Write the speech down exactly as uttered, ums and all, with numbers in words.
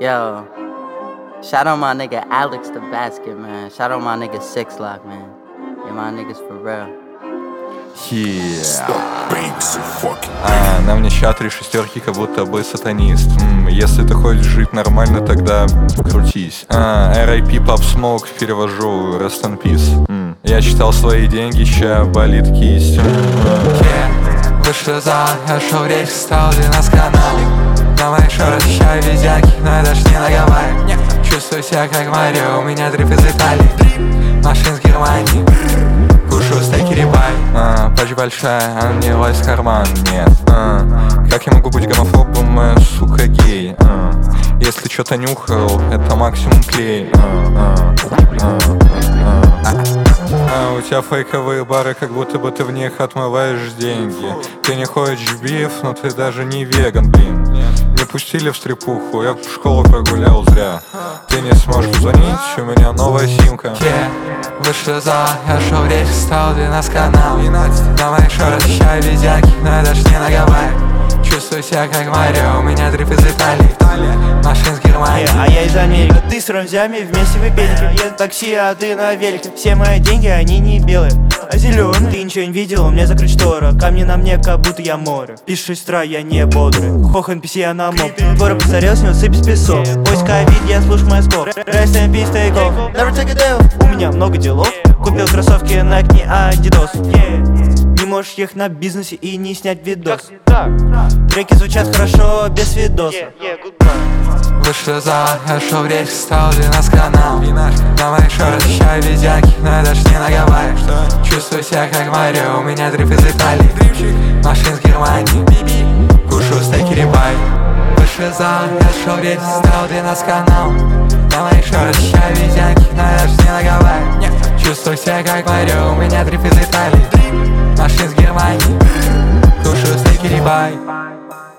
Yo, shout out my nigga Alex the Basket, man. Shout out my nigga Six Lock, man. Yeah, my niggas for real. Yeah. А, на мне ща три шестерки, как будто бы сатанист. М, Если ты хочешь жить нормально, тогда крутись. А, эр ай пи Pop Smoke перевожу, rest in peace. М, Я читал свои деньги, ща болит кисть. М, Yeah. Вышли за, я шел рейс, стал для нас канал. На моих шорах ща видяки, но я даже не наговариваю. Чувствую себя как Марио, у меня дрифт из Италии. Машин с Германии, кушаю стейки рибай. а, Пачь большая, а мне влазь в карман, нет. а, Как я могу быть гомофобом, моя сука гей? а, Если чё-то нюхал, это максимум клей. а, а, а, а, а. А, у тебя фейковые бары, как будто бы ты в них отмываешь деньги. Ты не ходишь в биф, но ты даже не веган, блин. Не пустили в стрипуху, я школу прогулял зря. Ты не сможешь звонить, у меня новая симка. Yeah. Вышли за, я шел рейс, стал для нас канал. На моих шорах ща видяки, но я даже не наговариваю. Чувствую себя как Марио, у меня дрифт из Италии. Машин с Германии. А я из Америки, ты с рамзями вместе в пельке. Я в такси, а ты на велике. Все мои деньги, они не белые, а зеленые. Ты ничего не видел, у меня закрыть штора. Камни на мне, как будто я море. Пишешь стра, я не бодрый. Хох эн пи си, я на моб. Город постарел, с него сыпь песок. Поиск ковид, я слушаю мой скоп. Rest in peace, take off. Never take a day. У меня много делов. Купил кроссовки Nike, не Adidas. Не можешь ехать на бизнесе и не снять видос. Треки звучат хорошо, без видоса. Вышли за, я шел в рейс, стал для нас канал. На моих шорах ща видяки, но я даже не наговариваю. Чувствую себя как Марио, у меня дрифт из Италии. Машин с Германии, кушаю стейки рибай. Вышли за, я шел в рейс, стал для нас канал. На моих шорах ща видяки, но я даже не наговариваю. Чувствую себя как Марио, у меня дрифт из Италии. Машин с Германии, кушаю стейки рибай.